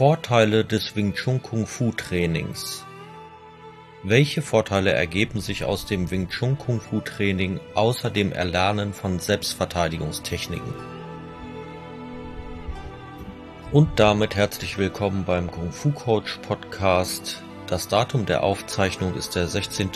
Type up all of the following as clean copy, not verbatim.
Vorteile des Wing Chun Kung Fu Trainings. Welche Vorteile ergeben sich aus dem Wing Chun Kung Fu Training außer dem Erlernen von Selbstverteidigungstechniken? Und damit herzlich willkommen beim Kung Fu Coach Podcast. Das Datum der Aufzeichnung ist der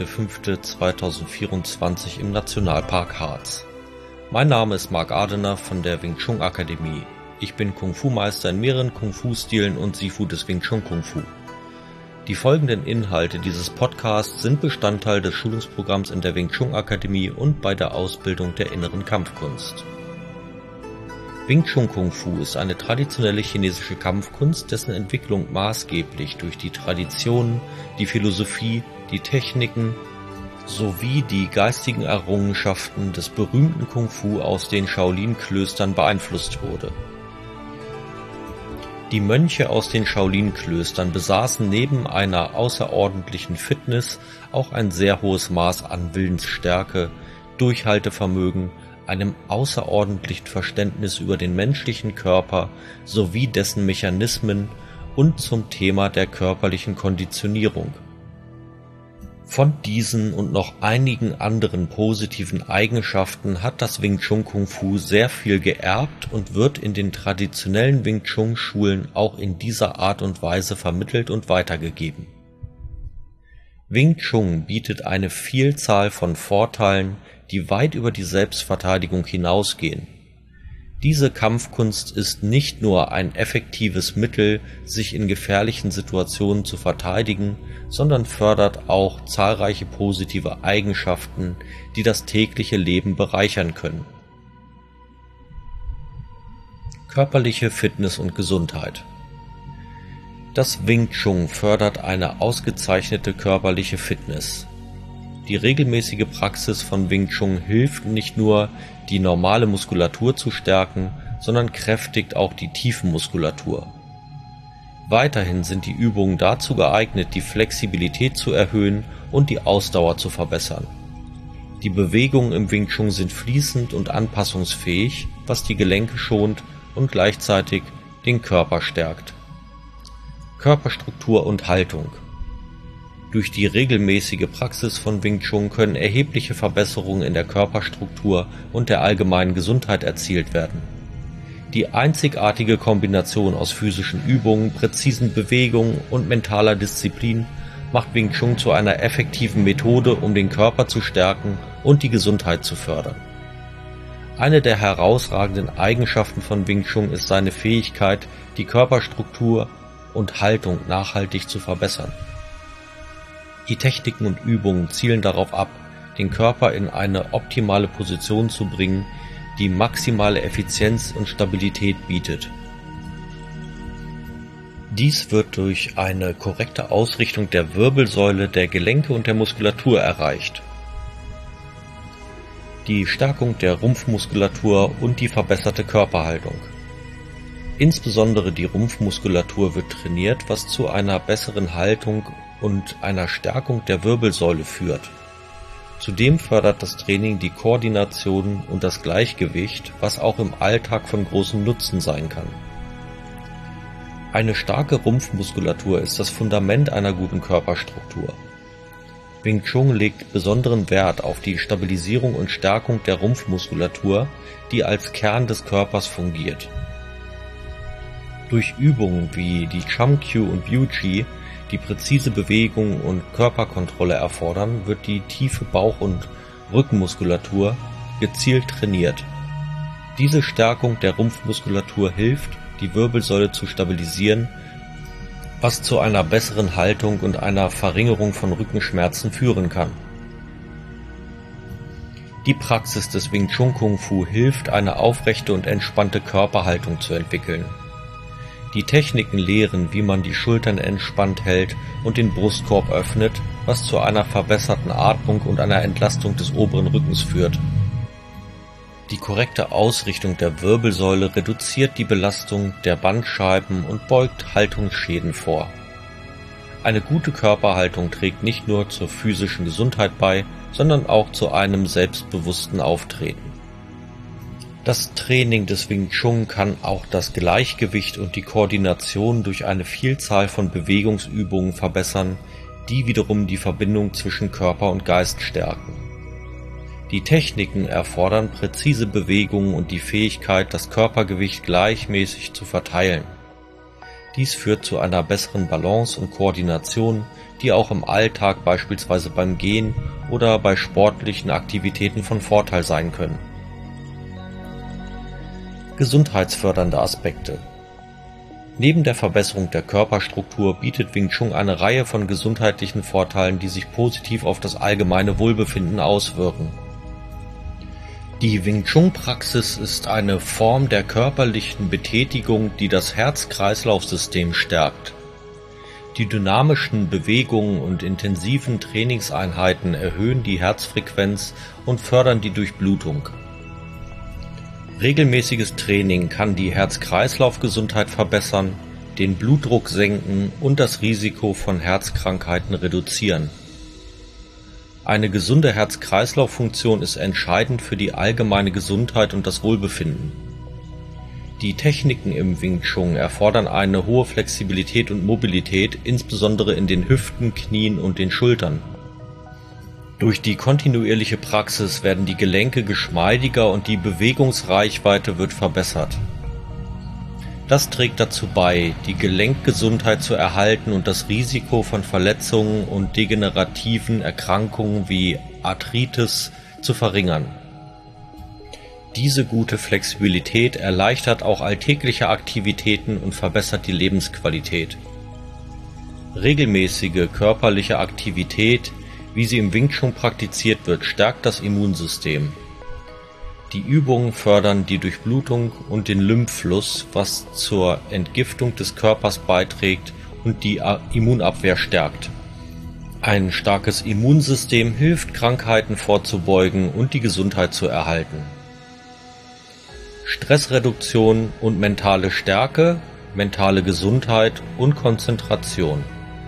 16.05.2024 im Nationalpark Harz. Mein Name ist Marc Adener von der Wing Chun Akademie. Ich bin Kung Fu Meister in mehreren Kung Fu Stilen und Sifu des Wing Chun Kung Fu. Die folgenden Inhalte dieses Podcasts sind Bestandteil des Schulungsprogramms in der Wing Chun Akademie und bei der Ausbildung der inneren Kampfkunst. Wing Chun Kung Fu ist eine traditionelle chinesische Kampfkunst, dessen Entwicklung maßgeblich durch die Traditionen, die Philosophie, die Techniken sowie die geistigen Errungenschaften des berühmten Kung Fu aus den Shaolin-Klöstern beeinflusst wurde. Die Mönche aus den Shaolin-Klöstern besaßen neben einer außerordentlichen Fitness auch ein sehr hohes Maß an Willensstärke, Durchhaltevermögen, einem außerordentlichen Verständnis über den menschlichen Körper sowie dessen Mechanismen und zum Thema der körperlichen Konditionierung. Von diesen und noch einigen anderen positiven Eigenschaften hat das Wing Chun Kung Fu sehr viel geerbt und wird in den traditionellen Wing Chun Schulen auch in dieser Art und Weise vermittelt und weitergegeben. Wing Chun bietet eine Vielzahl von Vorteilen, die weit über die Selbstverteidigung hinausgehen. Diese Kampfkunst ist nicht nur ein effektives Mittel, sich in gefährlichen Situationen zu verteidigen, sondern fördert auch zahlreiche positive Eigenschaften, die das tägliche Leben bereichern können. Körperliche Fitness und Gesundheit. Das Wing Chun fördert eine ausgezeichnete körperliche Fitness. Die regelmäßige Praxis von Wing Chun hilft nicht nur, die normale Muskulatur zu stärken, sondern kräftigt auch die Tiefenmuskulatur. Weiterhin sind die Übungen dazu geeignet, die Flexibilität zu erhöhen und die Ausdauer zu verbessern. Die Bewegungen im Wing Chun sind fließend und anpassungsfähig, was die Gelenke schont und gleichzeitig den Körper stärkt. Körperstruktur und Haltung. Durch die regelmäßige Praxis von Wing Chun können erhebliche Verbesserungen in der Körperstruktur und der allgemeinen Gesundheit erzielt werden. Die einzigartige Kombination aus physischen Übungen, präzisen Bewegungen und mentaler Disziplin macht Wing Chun zu einer effektiven Methode, um den Körper zu stärken und die Gesundheit zu fördern. Eine der herausragenden Eigenschaften von Wing Chun ist seine Fähigkeit, die Körperstruktur und Haltung nachhaltig zu verbessern. Die Techniken und Übungen zielen darauf ab, den Körper in eine optimale Position zu bringen, die maximale Effizienz und Stabilität bietet. Dies wird durch eine korrekte Ausrichtung der Wirbelsäule, der Gelenke und der Muskulatur erreicht. Die Stärkung der Rumpfmuskulatur und die verbesserte Körperhaltung. Insbesondere die Rumpfmuskulatur wird trainiert, was zu einer besseren Haltung und einer Stärkung der Wirbelsäule führt. Zudem fördert das Training die Koordination und das Gleichgewicht, was auch im Alltag von großem Nutzen sein kann. Eine starke Rumpfmuskulatur ist das Fundament einer guten Körperstruktur. Wing Chun legt besonderen Wert auf die Stabilisierung und Stärkung der Rumpfmuskulatur, die als Kern des Körpers fungiert. Durch Übungen wie die Chum Kyu und Biu Chi, die präzise Bewegung und Körperkontrolle erfordern, wird die tiefe Bauch- und Rückenmuskulatur gezielt trainiert. Diese Stärkung der Rumpfmuskulatur hilft, die Wirbelsäule zu stabilisieren, was zu einer besseren Haltung und einer Verringerung von Rückenschmerzen führen kann. Die Praxis des Wing Chun Kung Fu hilft, eine aufrechte und entspannte Körperhaltung zu entwickeln. Die Techniken lehren, wie man die Schultern entspannt hält und den Brustkorb öffnet, was zu einer verbesserten Atmung und einer Entlastung des oberen Rückens führt. Die korrekte Ausrichtung der Wirbelsäule reduziert die Belastung der Bandscheiben und beugt Haltungsschäden vor. Eine gute Körperhaltung trägt nicht nur zur physischen Gesundheit bei, sondern auch zu einem selbstbewussten Auftreten. Das Training des Wing Chun kann auch das Gleichgewicht und die Koordination durch eine Vielzahl von Bewegungsübungen verbessern, die wiederum die Verbindung zwischen Körper und Geist stärken. Die Techniken erfordern präzise Bewegungen und die Fähigkeit, das Körpergewicht gleichmäßig zu verteilen. Dies führt zu einer besseren Balance und Koordination, die auch im Alltag beispielsweise beim Gehen oder bei sportlichen Aktivitäten von Vorteil sein können. Gesundheitsfördernde Aspekte. Neben der Verbesserung der Körperstruktur bietet Wing Chun eine Reihe von gesundheitlichen Vorteilen, die sich positiv auf das allgemeine Wohlbefinden auswirken. Die Wing Chun-Praxis ist eine Form der körperlichen Betätigung, die das Herz-Kreislauf-System stärkt. Die dynamischen Bewegungen und intensiven Trainingseinheiten erhöhen die Herzfrequenz und fördern die Durchblutung. Regelmäßiges Training kann die Herz-Kreislauf-Gesundheit verbessern, den Blutdruck senken und das Risiko von Herzkrankheiten reduzieren. Eine gesunde Herz-Kreislauf-Funktion ist entscheidend für die allgemeine Gesundheit und das Wohlbefinden. Die Techniken im Wing Chun erfordern eine hohe Flexibilität und Mobilität, insbesondere in den Hüften, Knien und den Schultern. Durch die kontinuierliche Praxis werden die Gelenke geschmeidiger und die Bewegungsreichweite wird verbessert. Das trägt dazu bei, die Gelenkgesundheit zu erhalten und das Risiko von Verletzungen und degenerativen Erkrankungen wie Arthritis zu verringern. Diese gute Flexibilität erleichtert auch alltägliche Aktivitäten und verbessert die Lebensqualität. Regelmäßige körperliche Aktivität, wie sie im Wing Chun praktiziert wird, stärkt das Immunsystem. Die Übungen fördern die Durchblutung und den Lymphfluss, was zur Entgiftung des Körpers beiträgt und die Immunabwehr stärkt. Ein starkes Immunsystem hilft, Krankheiten vorzubeugen und die Gesundheit zu erhalten. Stressreduktion und mentale Stärke, mentale Gesundheit und Konzentration.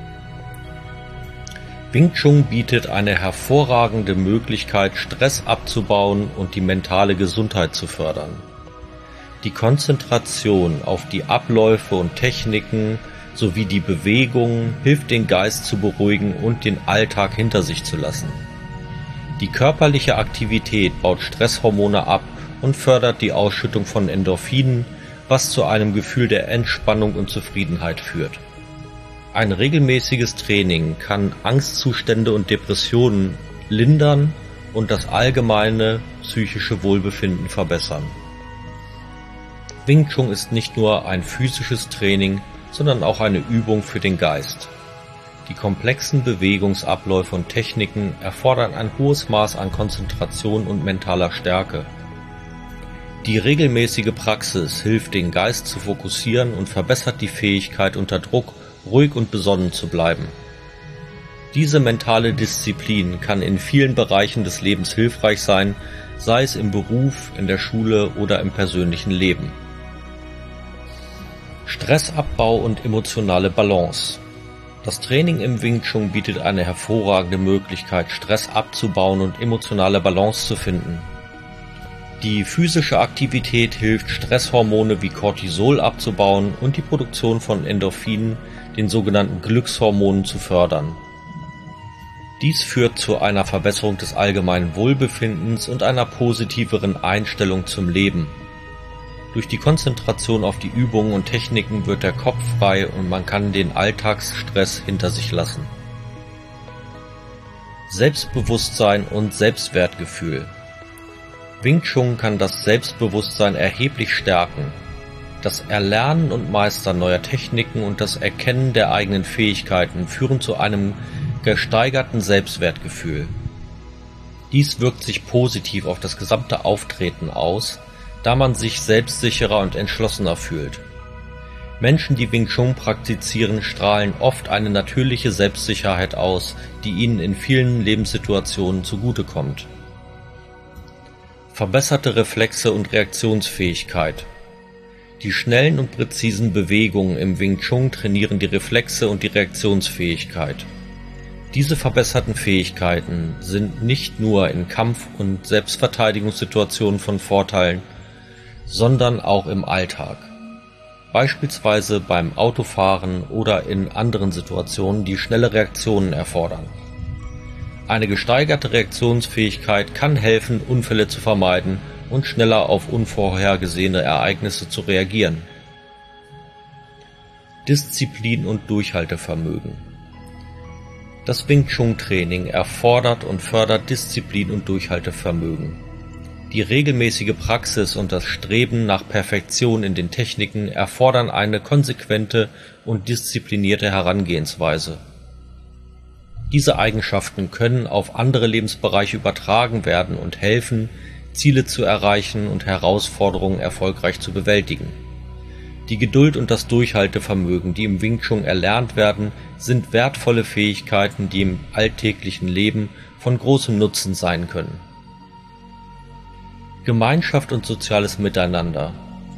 Wing Chun bietet eine hervorragende Möglichkeit, Stress abzubauen und die mentale Gesundheit zu fördern. Die Konzentration auf die Abläufe und Techniken sowie die Bewegung hilft, den Geist zu beruhigen und den Alltag hinter sich zu lassen. Die körperliche Aktivität baut Stresshormone ab und fördert die Ausschüttung von Endorphinen, was zu einem Gefühl der Entspannung und Zufriedenheit führt. Ein regelmäßiges Training kann Angstzustände und Depressionen lindern und das allgemeine psychische Wohlbefinden verbessern. Wing Chun ist nicht nur ein physisches Training, sondern auch eine Übung für den Geist. Die komplexen Bewegungsabläufe und Techniken erfordern ein hohes Maß an Konzentration und mentaler Stärke. Die regelmäßige Praxis hilft, den Geist zu fokussieren und verbessert die Fähigkeit, unter Druck ruhig und besonnen zu bleiben. Diese mentale Disziplin kann in vielen Bereichen des Lebens hilfreich sein, sei es im Beruf, in der Schule oder im persönlichen Leben. Stressabbau und emotionale Balance. Das Training im Wing Chun bietet eine hervorragende Möglichkeit, Stress abzubauen und emotionale Balance zu finden. Die physische Aktivität hilft, Stresshormone wie Cortisol abzubauen und die Produktion von Endorphinen, den sogenannten Glückshormonen, zu fördern. Dies führt zu einer Verbesserung des allgemeinen Wohlbefindens und einer positiveren Einstellung zum Leben. Durch die Konzentration auf die Übungen und Techniken wird der Kopf frei und man kann den Alltagsstress hinter sich lassen. Selbstbewusstsein und Selbstwertgefühl. Wing Chun kann das Selbstbewusstsein erheblich stärken. Das Erlernen und Meistern neuer Techniken und das Erkennen der eigenen Fähigkeiten führen zu einem gesteigerten Selbstwertgefühl. Dies wirkt sich positiv auf das gesamte Auftreten aus, da man sich selbstsicherer und entschlossener fühlt. Menschen, die Wing Chun praktizieren, strahlen oft eine natürliche Selbstsicherheit aus, die ihnen in vielen Lebenssituationen zugutekommt. Verbesserte Reflexe und Reaktionsfähigkeit. Die schnellen und präzisen Bewegungen im Wing Chun trainieren die Reflexe und die Reaktionsfähigkeit. Diese verbesserten Fähigkeiten sind nicht nur in Kampf- und Selbstverteidigungssituationen von Vorteil, sondern auch im Alltag. Beispielsweise beim Autofahren oder in anderen Situationen, die schnelle Reaktionen erfordern. Eine gesteigerte Reaktionsfähigkeit kann helfen, Unfälle zu vermeiden und schneller auf unvorhergesehene Ereignisse zu reagieren. Disziplin und Durchhaltevermögen. Das Wing Chun Training erfordert und fördert Disziplin und Durchhaltevermögen. Die regelmäßige Praxis und das Streben nach Perfektion in den Techniken erfordern eine konsequente und disziplinierte Herangehensweise. Diese Eigenschaften können auf andere Lebensbereiche übertragen werden und helfen, Ziele zu erreichen und Herausforderungen erfolgreich zu bewältigen. Die Geduld und das Durchhaltevermögen, die im Wing Chun erlernt werden, sind wertvolle Fähigkeiten, die im alltäglichen Leben von großem Nutzen sein können. Gemeinschaft und soziales Miteinander.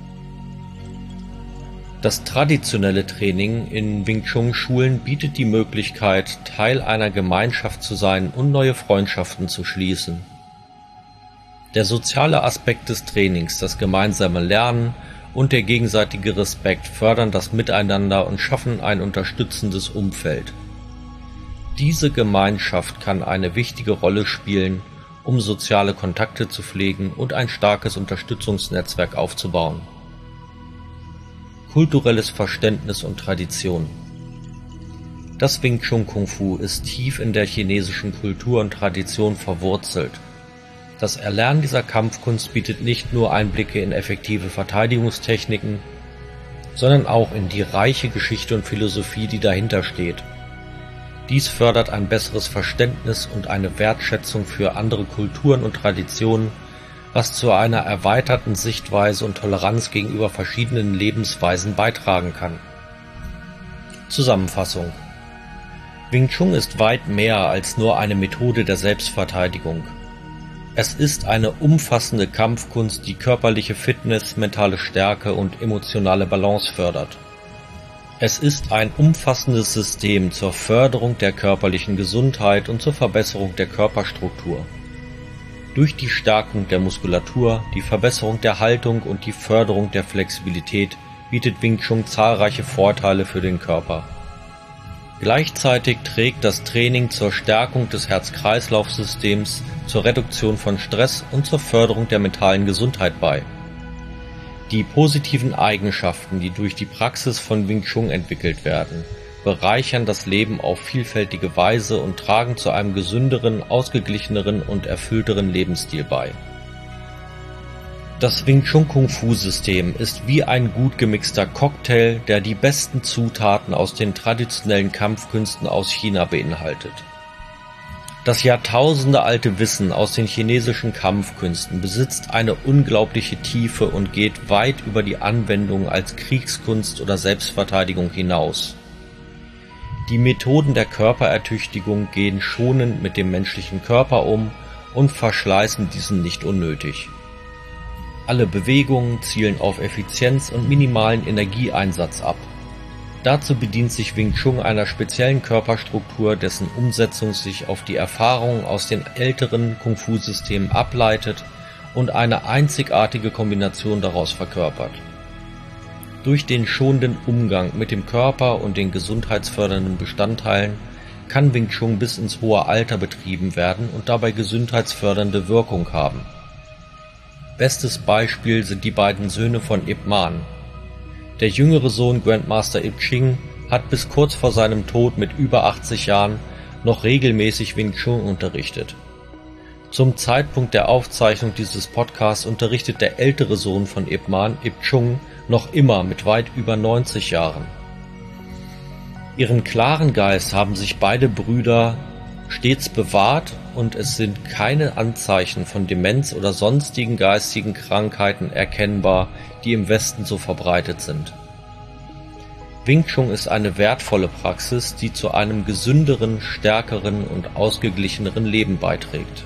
Das traditionelle Training in Wing Chun Schulen bietet die Möglichkeit, Teil einer Gemeinschaft zu sein und neue Freundschaften zu schließen. Der soziale Aspekt des Trainings, das gemeinsame Lernen und der gegenseitige Respekt fördern das Miteinander und schaffen ein unterstützendes Umfeld. Diese Gemeinschaft kann eine wichtige Rolle spielen, um soziale Kontakte zu pflegen und ein starkes Unterstützungsnetzwerk aufzubauen. Kulturelles Verständnis und Tradition. Das Wing Chun Kung Fu ist tief in der chinesischen Kultur und Tradition verwurzelt. Das Erlernen dieser Kampfkunst bietet nicht nur Einblicke in effektive Verteidigungstechniken, sondern auch in die reiche Geschichte und Philosophie, die dahinter steht. Dies fördert ein besseres Verständnis und eine Wertschätzung für andere Kulturen und Traditionen, was zu einer erweiterten Sichtweise und Toleranz gegenüber verschiedenen Lebensweisen beitragen kann. Zusammenfassung: Wing Chun ist weit mehr als nur eine Methode der Selbstverteidigung. Es ist eine umfassende Kampfkunst, die körperliche Fitness, mentale Stärke und emotionale Balance fördert. Es ist ein umfassendes System zur Förderung der körperlichen Gesundheit und zur Verbesserung der Körperstruktur. Durch die Stärkung der Muskulatur, die Verbesserung der Haltung und die Förderung der Flexibilität bietet Wing Chun zahlreiche Vorteile für den Körper. Gleichzeitig trägt das Training zur Stärkung des Herz-Kreislauf-Systems, zur Reduktion von Stress und zur Förderung der mentalen Gesundheit bei. Die positiven Eigenschaften, die durch die Praxis von Wing Chun entwickelt werden, bereichern das Leben auf vielfältige Weise und tragen zu einem gesünderen, ausgeglicheneren und erfüllteren Lebensstil bei. Das Wing Chun Kung Fu System ist wie ein gut gemixter Cocktail, der die besten Zutaten aus den traditionellen Kampfkünsten aus China beinhaltet. Das jahrtausendealte Wissen aus den chinesischen Kampfkünsten besitzt eine unglaubliche Tiefe und geht weit über die Anwendung als Kriegskunst oder Selbstverteidigung hinaus. Die Methoden der Körperertüchtigung gehen schonend mit dem menschlichen Körper um und verschleißen diesen nicht unnötig. Alle Bewegungen zielen auf Effizienz und minimalen Energieeinsatz ab. Dazu bedient sich Wing Chun einer speziellen Körperstruktur, dessen Umsetzung sich auf die Erfahrungen aus den älteren Kung-Fu-Systemen ableitet und eine einzigartige Kombination daraus verkörpert. Durch den schonenden Umgang mit dem Körper und den gesundheitsfördernden Bestandteilen kann Wing Chun bis ins hohe Alter betrieben werden und dabei gesundheitsfördernde Wirkung haben. Bestes Beispiel sind die beiden Söhne von Ip Man. Der jüngere Sohn Grandmaster Ip Ching hat bis kurz vor seinem Tod mit über 80 Jahren noch regelmäßig Wing Chun unterrichtet. Zum Zeitpunkt der Aufzeichnung dieses Podcasts unterrichtet der ältere Sohn von Ip Man, Ip Chung, noch immer mit weit über 90 Jahren. Ihren klaren Geist haben sich beide Brüder stets bewahrt und es sind keine Anzeichen von Demenz oder sonstigen geistigen Krankheiten erkennbar, die im Westen so verbreitet sind. Wing Chun ist eine wertvolle Praxis, die zu einem gesünderen, stärkeren und ausgeglicheneren Leben beiträgt.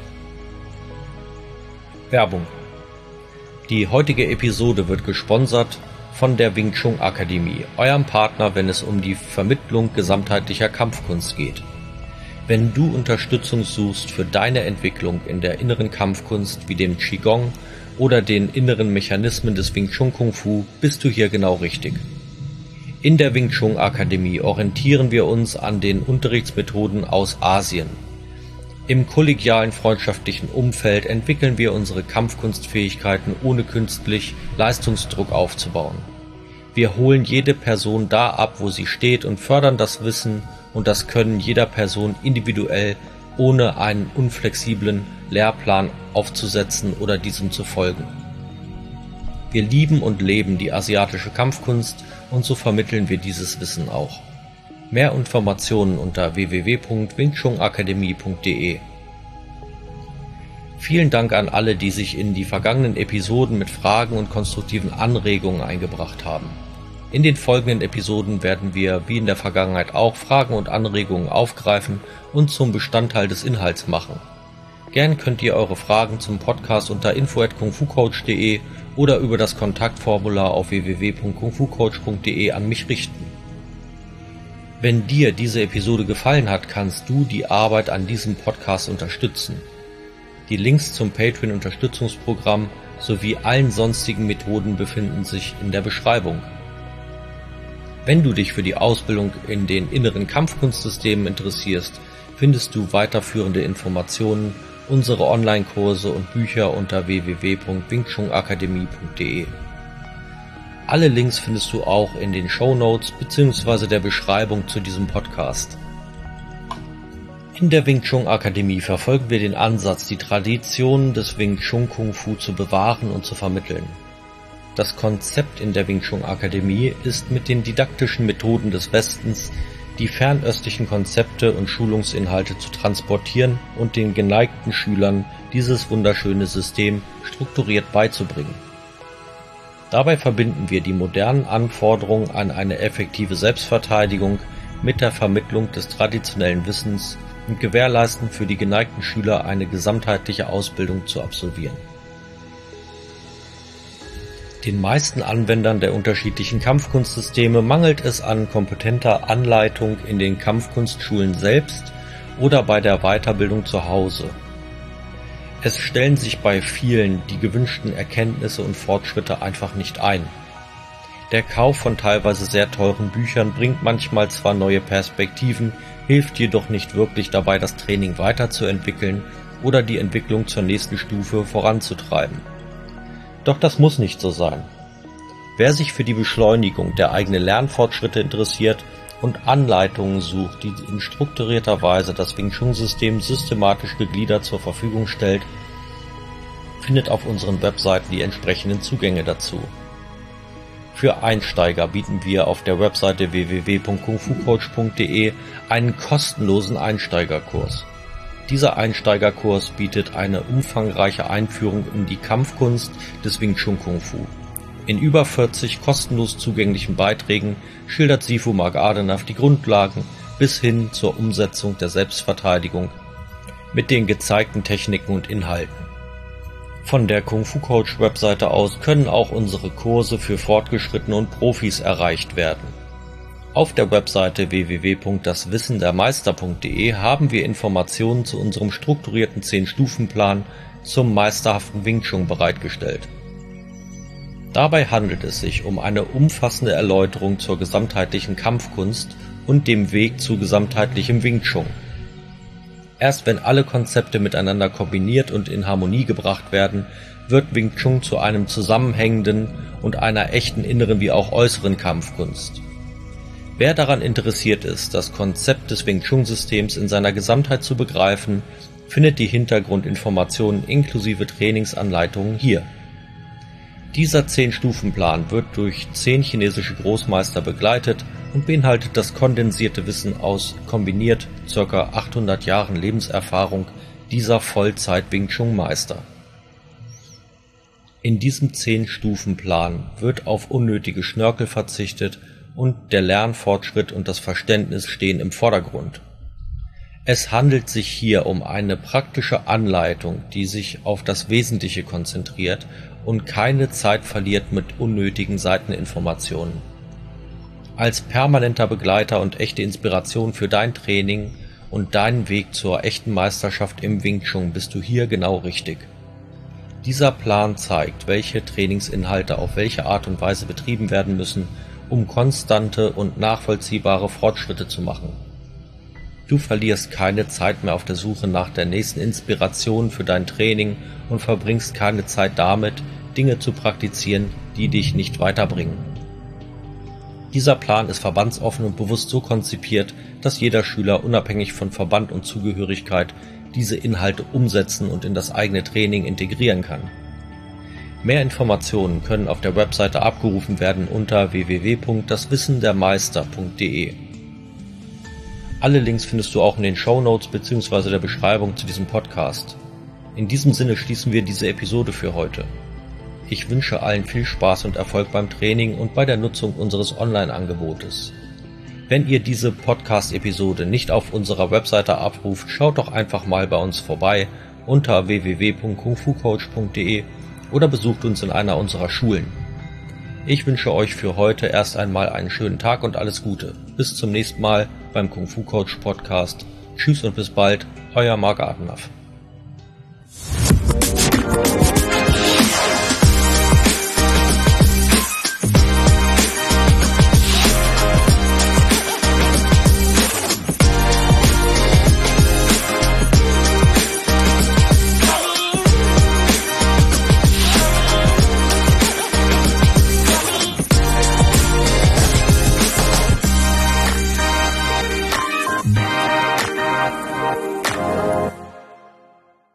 Werbung. Die heutige Episode wird gesponsert von der Wing Chun Akademie, eurem Partner, wenn es um die Vermittlung gesamtheitlicher Kampfkunst geht. Wenn du Unterstützung suchst für deine Entwicklung in der inneren Kampfkunst wie dem Qigong oder den inneren Mechanismen des Wing Chun Kung Fu, bist du hier genau richtig. In der Wing Chun Akademie orientieren wir uns an den Unterrichtsmethoden aus Asien. Im kollegialen freundschaftlichen Umfeld entwickeln wir unsere Kampfkunstfähigkeiten ohne künstlich Leistungsdruck aufzubauen. Wir holen jede Person da ab, wo sie steht und fördern das Wissen und das Können jeder Person individuell, ohne einen unflexiblen Lehrplan aufzusetzen oder diesem zu folgen. Wir lieben und leben die asiatische Kampfkunst und so vermitteln wir dieses Wissen auch. Mehr Informationen unter www.wingchunakademie.de. Vielen Dank an alle, die sich in die vergangenen Episoden mit Fragen und konstruktiven Anregungen eingebracht haben. In den folgenden Episoden werden wir, wie in der Vergangenheit auch, Fragen und Anregungen aufgreifen und zum Bestandteil des Inhalts machen. Gern könnt ihr eure Fragen zum Podcast unter info@kungfucoach.de oder über das Kontaktformular auf www.kungfucoach.de an mich richten. Wenn dir diese Episode gefallen hat, kannst du die Arbeit an diesem Podcast unterstützen. Die Links zum Patreon-Unterstützungsprogramm sowie allen sonstigen Methoden befinden sich in der Beschreibung. Wenn du dich für die Ausbildung in den inneren Kampfkunstsystemen interessierst, findest du weiterführende Informationen, unsere Online-Kurse und Bücher unter www.wingchunakademie.de. Alle Links findest du auch in den Shownotes bzw. der Beschreibung zu diesem Podcast. In der Wing Chun Akademie verfolgen wir den Ansatz, die Traditionen des Wing Chun Kung Fu zu bewahren und zu vermitteln. Das Konzept in der Wing Chun Akademie ist, mit den didaktischen Methoden des Westens die fernöstlichen Konzepte und Schulungsinhalte zu transportieren und den geneigten Schülern dieses wunderschöne System strukturiert beizubringen. Dabei verbinden wir die modernen Anforderungen an eine effektive Selbstverteidigung mit der Vermittlung des traditionellen Wissens und gewährleisten für die geneigten Schüler eine gesamtheitliche Ausbildung zu absolvieren. Den meisten Anwendern der unterschiedlichen Kampfkunstsysteme mangelt es an kompetenter Anleitung in den Kampfkunstschulen selbst oder bei der Weiterbildung zu Hause. Es stellen sich bei vielen die gewünschten Erkenntnisse und Fortschritte einfach nicht ein. Der Kauf von teilweise sehr teuren Büchern bringt manchmal zwar neue Perspektiven, hilft jedoch nicht wirklich dabei, das Training weiterzuentwickeln oder die Entwicklung zur nächsten Stufe voranzutreiben. Doch das muss nicht so sein. Wer sich für die Beschleunigung der eigenen Lernfortschritte interessiert und Anleitungen sucht, die in strukturierter Weise das Wing Chun System systematisch gegliedert zur Verfügung stellt, findet auf unseren Webseiten die entsprechenden Zugänge dazu. Für Einsteiger bieten wir auf der Webseite www.kungfucoach.de einen kostenlosen Einsteigerkurs. Dieser Einsteigerkurs bietet eine umfangreiche Einführung in die Kampfkunst des Wing Chun Kung Fu. In über 40 kostenlos zugänglichen Beiträgen schildert Sifu Mark Adenaf die Grundlagen bis hin zur Umsetzung der Selbstverteidigung mit den gezeigten Techniken und Inhalten. Von der Kung Fu Coach Webseite aus können auch unsere Kurse für Fortgeschrittene und Profis erreicht werden. Auf der Webseite www.daswissendermeister.de haben wir Informationen zu unserem strukturierten 10-Stufen-Plan zum meisterhaften Wing Chun bereitgestellt. Dabei handelt es sich um eine umfassende Erläuterung zur gesamtheitlichen Kampfkunst und dem Weg zu gesamtheitlichem Wing Chun. Erst wenn alle Konzepte miteinander kombiniert und in Harmonie gebracht werden, wird Wing Chun zu einem zusammenhängenden und einer echten inneren wie auch äußeren Kampfkunst. Wer daran interessiert ist, das Konzept des Wing Chun Systems in seiner Gesamtheit zu begreifen, findet die Hintergrundinformationen inklusive Trainingsanleitungen hier. Dieser 10-Stufen-Plan wird durch 10 chinesische Großmeister begleitet und beinhaltet das kondensierte Wissen aus kombiniert ca. 800 Jahren Lebenserfahrung dieser Vollzeit-Wing Chun-Meister. In diesem 10-Stufen-Plan wird auf unnötige Schnörkel verzichtet und der Lernfortschritt und das Verständnis stehen im Vordergrund. Es handelt sich hier um eine praktische Anleitung, die sich auf das Wesentliche konzentriert und keine Zeit verliert mit unnötigen Seiteninformationen. Als permanenter Begleiter und echte Inspiration für dein Training und deinen Weg zur echten Meisterschaft im Wing Chun bist du hier genau richtig. Dieser Plan zeigt, welche Trainingsinhalte auf welche Art und Weise betrieben werden müssen, um konstante und nachvollziehbare Fortschritte zu machen. Du verlierst keine Zeit mehr auf der Suche nach der nächsten Inspiration für dein Training und verbringst keine Zeit damit, Dinge zu praktizieren, die dich nicht weiterbringen. Dieser Plan ist verbandsoffen und bewusst so konzipiert, dass jeder Schüler unabhängig von Verband und Zugehörigkeit diese Inhalte umsetzen und in das eigene Training integrieren kann. Mehr Informationen können auf der Webseite abgerufen werden unter www.daswissendermeister.de. Alle Links findest du auch in den Shownotes bzw. der Beschreibung zu diesem Podcast. In diesem Sinne schließen wir diese Episode für heute. Ich wünsche allen viel Spaß und Erfolg beim Training und bei der Nutzung unseres Online-Angebotes. Wenn ihr diese Podcast-Episode nicht auf unserer Webseite abruft, schaut doch einfach mal bei uns vorbei unter www.kungfucoach.de oder besucht uns in einer unserer Schulen. Ich wünsche euch für heute erst einmal einen schönen Tag und alles Gute. Bis zum nächsten Mal beim Kung Fu Coach Podcast. Tschüss und bis bald, euer Marc Adenhoff.